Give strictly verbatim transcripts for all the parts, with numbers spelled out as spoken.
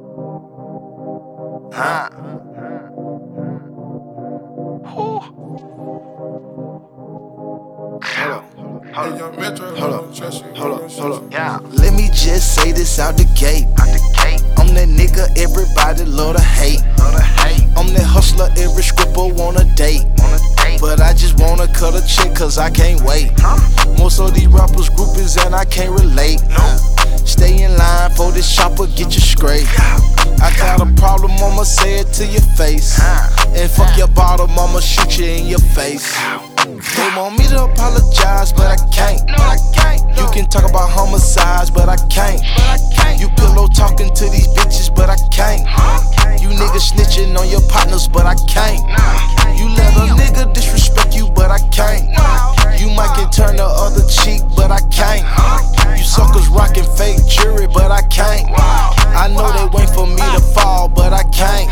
Huh? Whew. Hold up. Hold up. Hold up. Hold up. Hold up. Yeah. Let me just say this out the gate. Out the gate. I'm that nigga everybody love to hate. Love to hate. I'm that hustler every scripper wanna date. Wanna date. But I just wanna cut a check cause I can't wait. Huh? Most of these rappers groupies and I can't relate. No. Stay in line for this chopper, get you scrape. I got a problem, I'ma say it to your face. And fuck your bottom, I'ma shoot you in your face. They want me to apologize, but I can't. No, I can't. You can talk about homicides, but I can't. But I can't. You pillow talking to these bitches, but I can't. You niggas snitching on your partners, but I can't. You let a nigga disrespect you, but I can't. You might can turn the other cheek, but I can't. You suckers rocking fake jewelry, but I can't. I know they wait for me to fall, but I can't.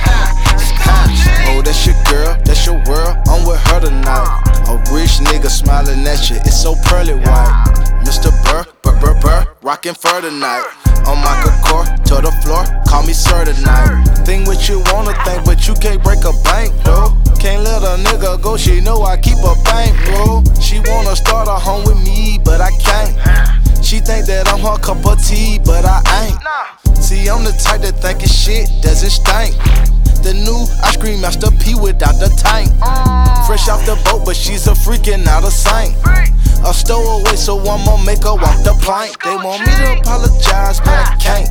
Oh, that's your girl, that's your world, I'm with her tonight. A rich nigga smiling at you, it's so pearly white. Mister Burr, Burr, Burr, Burr, rockin' fur tonight. On my core to the floor, call me sir tonight. Think what you wanna think, but you can't break a bank, bro. Can't let a nigga go, she know I keep a bank, bro. She wanna start a home with me, but I can't. She think that I'm her cup of tea, but I ain't. See, I'm the type that think his shit doesn't stink. The new ice cream Master P without the tank. Fresh off the boat, but she's a freakin' not a saint. A stowaway, so I'ma make her walk the plank. They want me to apologize, but I can't.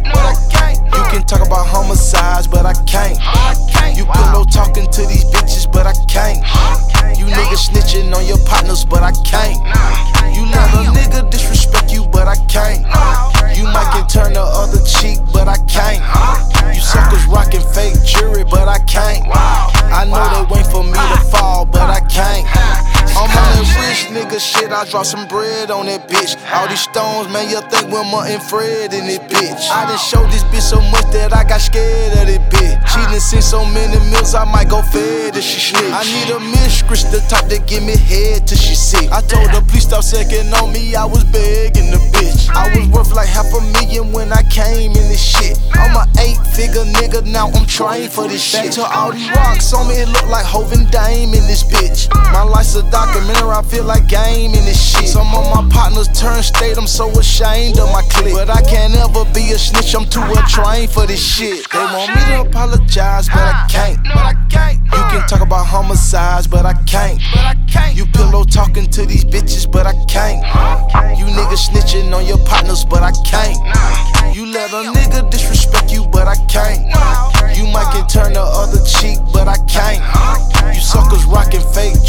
You can talk about homicides, but I can't. You pillow talking to these bitches, but I can't. You niggas snitching on your partners, but I can't. You let a nigga disrespect you, but I can't. You might can turn the other cheek, but I can't. You suckers rocking fake jewelry, but I can't. I know they wait for me to fall, but I can't. I'm on that rich nigga shit, I drop some bread on that bitch. All these stones, man, you think Wilma and Fred in this bitch. I done showed this bitch so much that I got scared of this bitch. She done seen so many meals, I might go fed if she snitch. I need a mistress to talk to give me head till she sick. I told her please stop second on me, I was begging the bitch. I was worth like half a million when I came in this shit. I'm a eight figure nigga, now I'm trained for this shit. To all these rocks on me, it look like Hov and Dame in this bitch. My life's a documentary, I feel like game in this shit. Some of my partners turn state, I'm so ashamed of my clique. But I can't ever be a snitch, I'm too well trained for this shit. They want me to apologize, but I can't. You can talk about homicides, but I can't. You pillow talking to these bitches, but I can't. You niggas snitching on your partners, but I can't. You let a nigga disrespect you, but I can't. You might can turn the other cheek, but I can't. You suckers rocking fake